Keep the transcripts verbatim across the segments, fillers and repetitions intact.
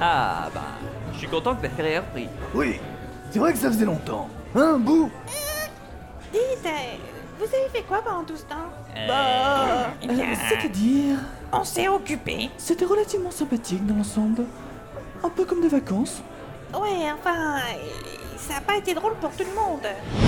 Ah bah, je suis content que ta ferrée ait repris. Oui, c'est vrai que ça faisait longtemps. Hein, Bou? Dites, euh, vous avez fait quoi pendant tout ce temps? Euh... Bah... Eh bien, Euh, C'est-à-dire, on s'est occupé. c'était relativement sympathique dans l'ensemble. Un peu comme des vacances. Ouais, enfin, euh, ça a pas été drôle pour tout le monde.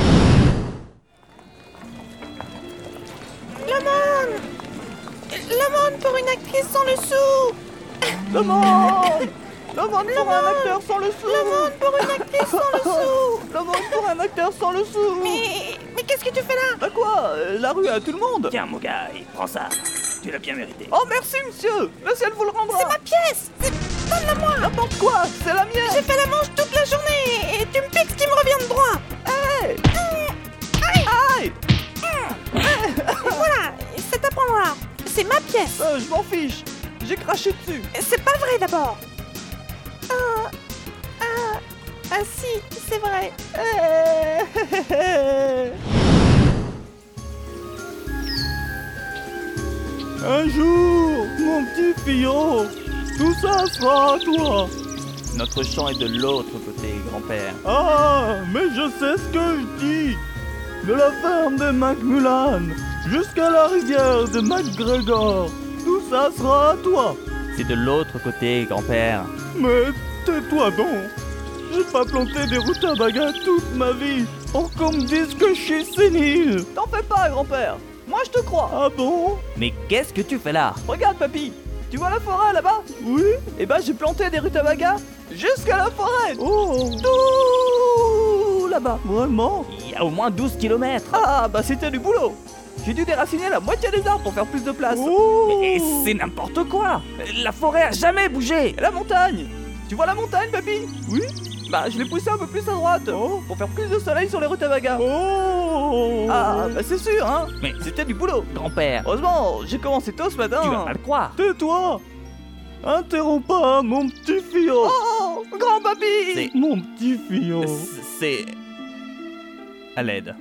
L'aumône! L'aumône pour une actrice sans le sou! L'aumône! L'aumône pour un acteur sans le sou! L'aumône pour une actrice sans le sou! L'aumône pour un acteur sans le sou! Mais, mais qu'est-ce que tu fais là? Bah quoi? euh, La rue à tout le monde! Tiens, mon gars, prends ça. Tu l'as bien mérité. Oh merci monsieur! Le ciel vous le rendra! C'est ma pièce! C'est- Donne-la-moi! N'importe quoi! C'est la mienne! J'ai fait la manche toute la journée et tu me piques ce qui me revient de droit! Hey! Aïe! Voilà, c'est à prendre. C'est ma pièce. Euh, je m'en fiche! J'ai craché dessus! C'est pas vrai d'abord. Ah, ah, ah si, c'est vrai. Un jour, mon petit fillon, tout ça sera à toi! Notre champ est de l'autre côté, grand-père. Ah, mais je sais ce que je dis! De la ferme de Macmullan jusqu'à la rivière de MacGregor, tout ça sera à toi! C'est de l'autre côté, grand-père. Mais tais-toi donc! J'ai pas planté des rutabagas toute ma vie pour qu'on me dise que je suis sénile! T'en fais pas, grand-père! Moi je te crois! Ah bon? Mais qu'est-ce que tu fais là? Regarde, papy! Tu vois la forêt là-bas? Oui? Et ben j'ai planté des rutabagas jusqu'à la forêt! Oh! Tout là-bas! Vraiment? Il y a au moins douze kilomètres. Ah bah c'était du boulot! J'ai dû déraciner la moitié des arbres pour faire plus de place! Oh! Mais c'est n'importe quoi. La forêt a jamais bougé. Et la montagne! Tu vois la montagne, papy? Oui? Bah je l'ai poussé un peu plus à droite pour faire plus de soleil sur les rutabagas! Oh! Ah bah c'est sûr, hein! Mais C'était du boulot! grand-père, Heureusement, j'ai commencé tôt ce matin! tu vas pas le croire. Tais-toi! Interromps pas mon petit fillon! Oh! Grand-papy! C'est- Mon petit fillon! C'est... à l'aide.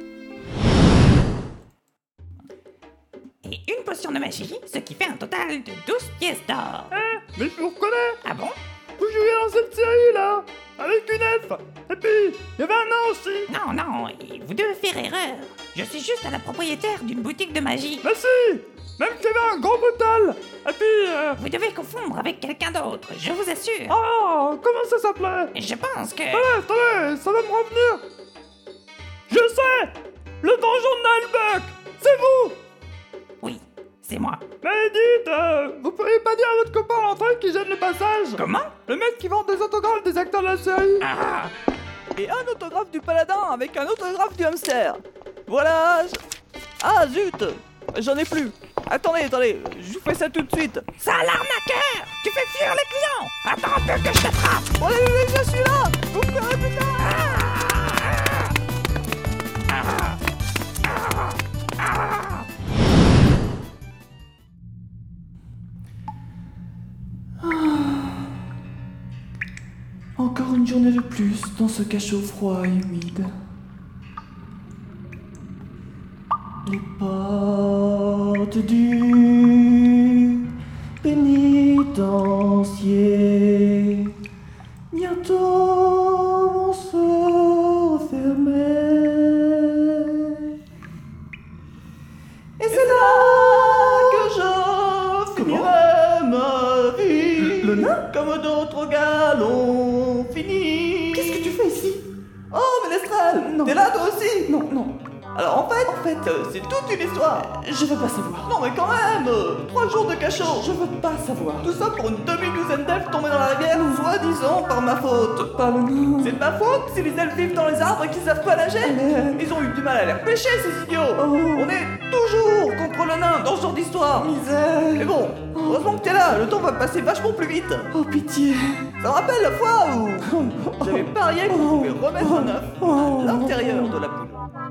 Et une potion de magie, ce qui fait un total de douze pièces d'or. Mais je vous reconnais! Ah bon? Vous jouiez dans cette série là! Avec une elfe! Et puis, il y avait un nain aussi! Non, non, et vous devez faire erreur. Je suis juste la propriétaire d'une boutique de magie. Mais si! Même qu'il y avait un gros brutal! Et puis, euh... Vous devez confondre avec quelqu'un d'autre, je vous assure. Oh! Comment ça s'appelait? Et je pense que... Attendez, attendez, ça va me revenir! Je sais! Le donjon de Nilebuck! C'est vous! Oui, c'est moi. Mais dites, euh, vous pourriez pas dire à votre copain l'entrée qui gêne le passage? Comment? Le mec qui vend des autographes des acteurs de la série! Ah, Et un autographe du paladin avec un autographe du hamster! Voilà! je- Ah zut! J'en ai plus! Attendez, attendez, je vous fais ça tout de suite! sale arnaqueur! Tu fais fuir les clients! Attends un peu que je t'attrape! Oh allez, allez, je suis là! Vous me verrez plus tard! Encore une journée de plus dans ce cachot froid et humide. Les portes du pénitencier bientôt vont se refermer. Et c'est là que je finirai ma vie. Le, le nain? Comme d'autres gars l'ont fini! Qu'est-ce que tu fais ici? Oh, Ménestrel! Non. T'es là toi aussi? Non, non, Alors en fait, en fait, euh, c'est toute une histoire! je veux pas savoir. Non mais quand même! euh, Trois jours de cachot! Je veux pas savoir. Tout ça pour une demi-douzaine d'elfes tombés dans la rivière, soi-disant par ma faute! Pas le nom. C'est de ma faute si les elfes vivent dans les arbres et qu'ils savent pas nager? Mais- Ils ont eu du mal à les repêcher ces idiots! Oh. On est toujours contre le nain dans ce genre d'histoire! Misère. Mais bon, heureusement que t'es là, le temps va passer vachement plus vite! Oh pitié. Ça me rappelle la fois où j'avais parié qu'on pouvait remettre un œuf à l'intérieur de la poule.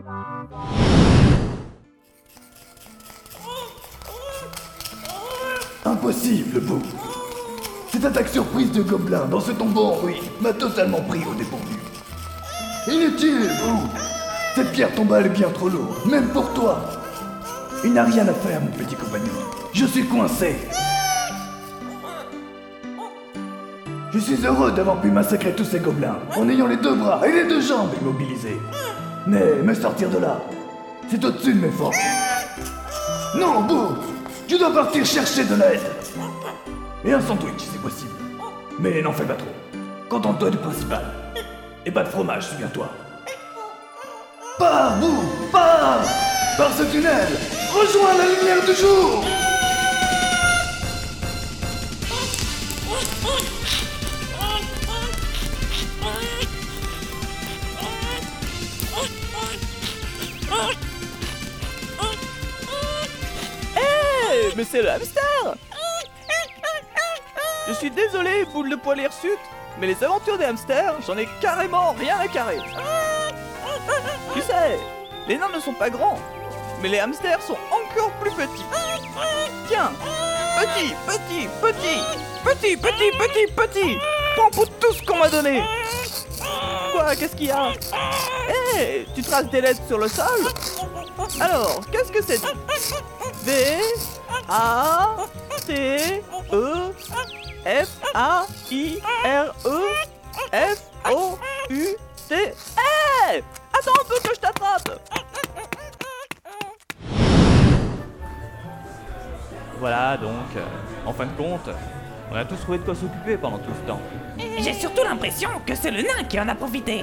Impossible, Bou. Cette attaque surprise de gobelins dans ce tombeau en ruine m'a totalement pris au dépourvu. Inutile, Bou. Cette pierre tombale est bien trop lourde, même pour toi. Il n'a rien à faire, mon petit compagnon. Je suis coincé. Je suis heureux d'avoir pu massacrer tous ces gobelins en ayant les deux bras et les deux jambes immobilisés. Mais me sortir de là, c'est au-dessus de mes forces. Non, Boo, tu dois partir chercher de l'aide. Et un sandwich, si possible. Mais n'en fais pas trop. Contente-toi du principal. Et pas de fromage, souviens-toi. Pars, Boo, pars! Par ce tunnel, rejoins la lumière du jour! Hé, mais c'est le hamster! Je suis désolé, boule de poil hirsute, mais les aventures des hamsters, j'en ai carrément rien à carrer. Tu sais, les nains ne sont pas grands, mais les hamsters sont encore plus petits. Tiens, petit, petit, petit, petit, petit, petit, petit, prends pour tout ce qu'on m'a donné. Quoi, qu'est-ce qu'il y a? Hé, tu traces des lettres sur le sol? Alors, qu'est-ce que c'est? V, A, T, E, F, A, I, R, E, F, O, U, T. Hé! Attends un peu que je t'attrape! Voilà donc, euh, en fin de compte, on a tous trouvé de quoi s'occuper pendant tout ce temps. J'ai surtout l'impression que c'est le nain qui en a profité.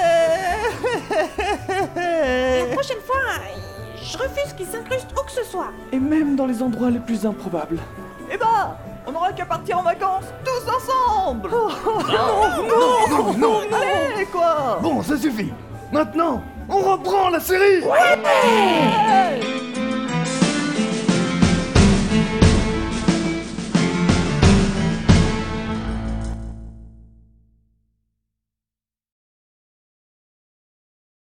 La prochaine fois, je refuse qu'il s'incruste où que ce soit. Et même dans les endroits les plus improbables. Eh ben, on n'aura qu'à partir en vacances, tous ensemble! Non, non, non, non! Allez, quoi! Bon, ça suffit. Maintenant, on reprend la série. Ouais!